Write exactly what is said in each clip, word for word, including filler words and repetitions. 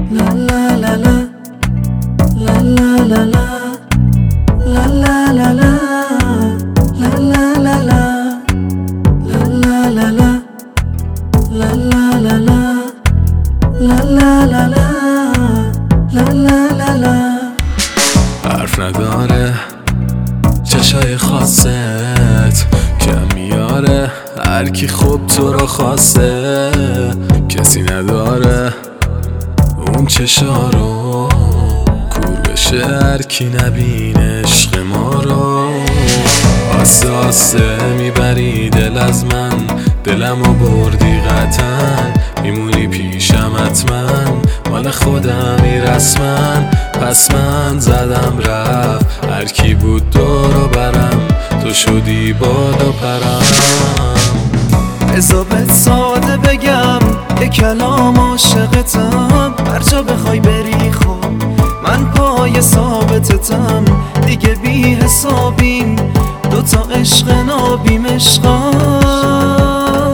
La la la la, la la la la, la la la la, la la la la, la la la la, la la la la, la la la la, la la la la. حرف نداره چشای خاصت که میاره هر کی خوب تو رو خواسته، کسی نداره اون چشا رو کور بشه هر کی نبینه عشق ما رو. آسه آسه میبری دل از من، دلمو بردی قطعا، میمونی پیشم حتما، مال خودمی رسما. پس من زدم رفت هر کی بود دورو برم، تو شدی باد و پرم. بذار بهت ساده بگم یه کلام عاشقتم، هر جا بخوای بری خب من پای ثابتتم، دیگه بی حسابیم دوتا عشق نابیم عشقم.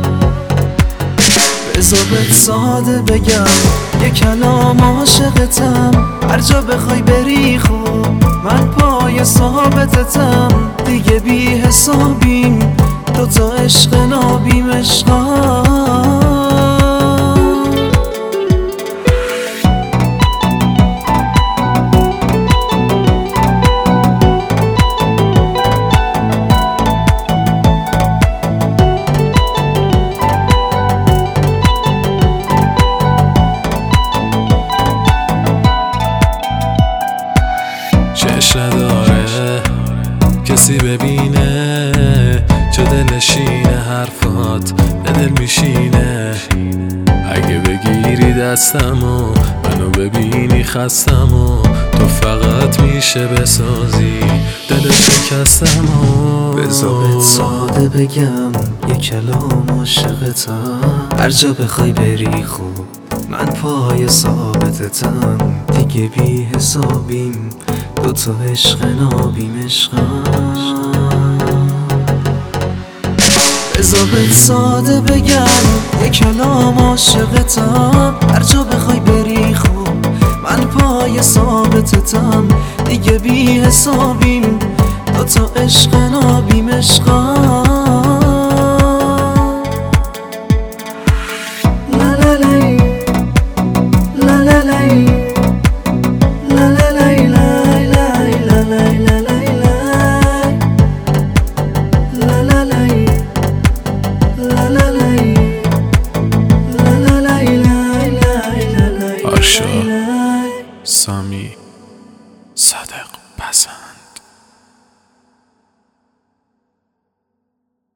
بذار بهت ساده بگم یه کلام عاشقتم، هر جا بخوای بری خب من پای ثابتتم، دیگه بی حسابیم دوتا عشق نابیم عشقم. چش نداره کسی ببینه، چه دلشینه حرفات به دل میشینه. اگه بگیری دستمو منو ببینی خستمو، تو فقط میشه بسازی دل شکستمو. بذار بهت ساده بگم یه کلام عاشقتم، هر جا بخوای بری خوب من پای ثابتتم، دیگه بی حسابیم دوتا عشق نابیم عشقم. بذار بهت ساده بگم یه کلام عاشقتم، هر جا بخوای بری خوب من پای ثابتتم، دیگه بی حسابیم دوتا عشق نابیم عشقم. آرشا سامی صادق پسند.